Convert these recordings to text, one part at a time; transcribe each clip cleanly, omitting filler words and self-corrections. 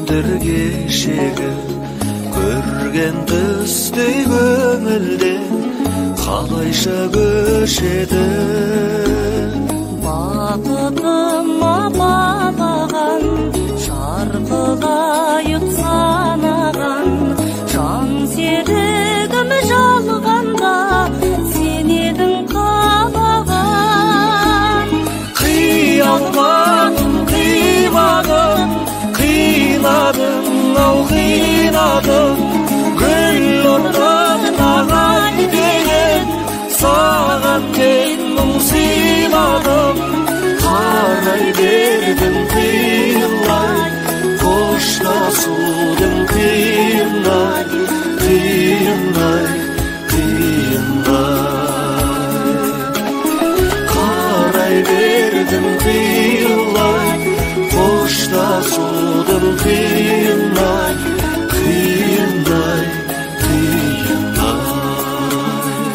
күндер кешегі көрген түстей көңілден қалайша көшеді. Бақытыма балаған шарқыға санаған жан серігім жалғанда сен едің қалаған. Қиялмадым, қимадым, қинадым, ау қинадым, гүл ортаңнаған деген саған мен мұң сыйладым. Қарай бердім қиынлай, қоштасудың қиындай, қиындай, қиындай. Қарай бердім қиынлай, қоштасудың қиындай, қиындай, қиындай.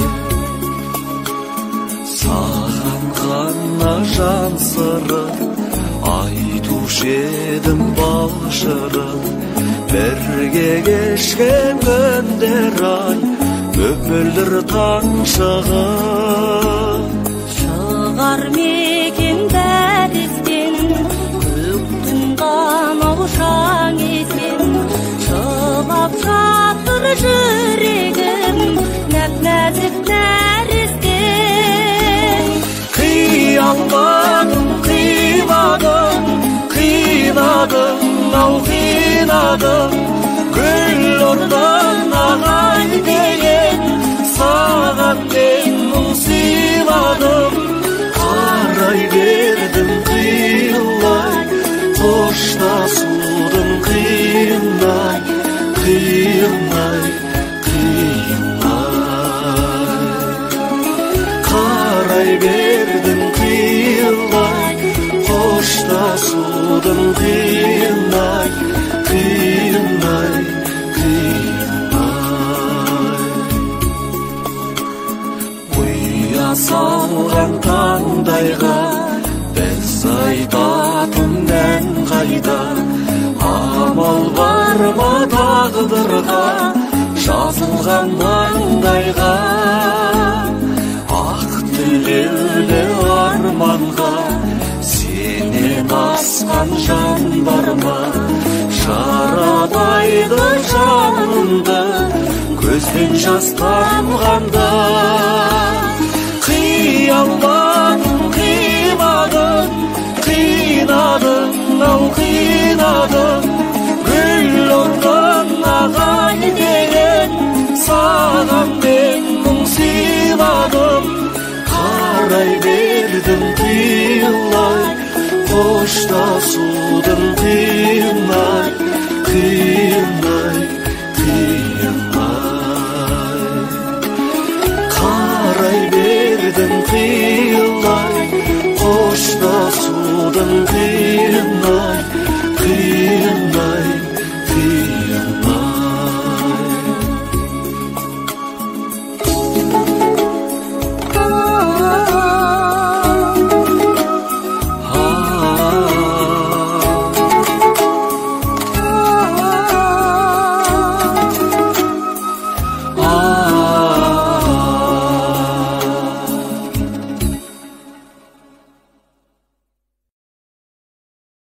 Саған ғана жан сырын айтушы едім бал жырын, бірге кешкен күндер ай мөп-мөлдір таң шығып. Шығар мекен дәрістен көк тұнған аушаң есен, жылап жатыр жүрегім нәп-нәзік нәрестен. Қиялмадым, қимадым, қинадым, ау қинадым, гүл ортаңнаған деген саған мен мұң сыйладым. Қарай бердім қиынлай, қоштасудың қиындай, қиындай, қиындай. Қарай бердім қиынлай, қоштасудың қиындай, қиындай, қиындай. Ұя салған таңдайға біз айтатын ән қайда, амал бар ма тағдырға жазылған маңдайға. Ақ тілеулі арманға сенен асқан жан бар ма, жаралайды жанымды көзден жас тамғанда. Қиялмадым, қимадым, қинадым, ау қинадым, гүл ортаңнаған деген саған мен мұң сыйладым. Қарай бердім қиынлай, қоштасудың қиындай, қиындай, қиындай. Қарай бердім қиынлай, қоштасудың қиындай,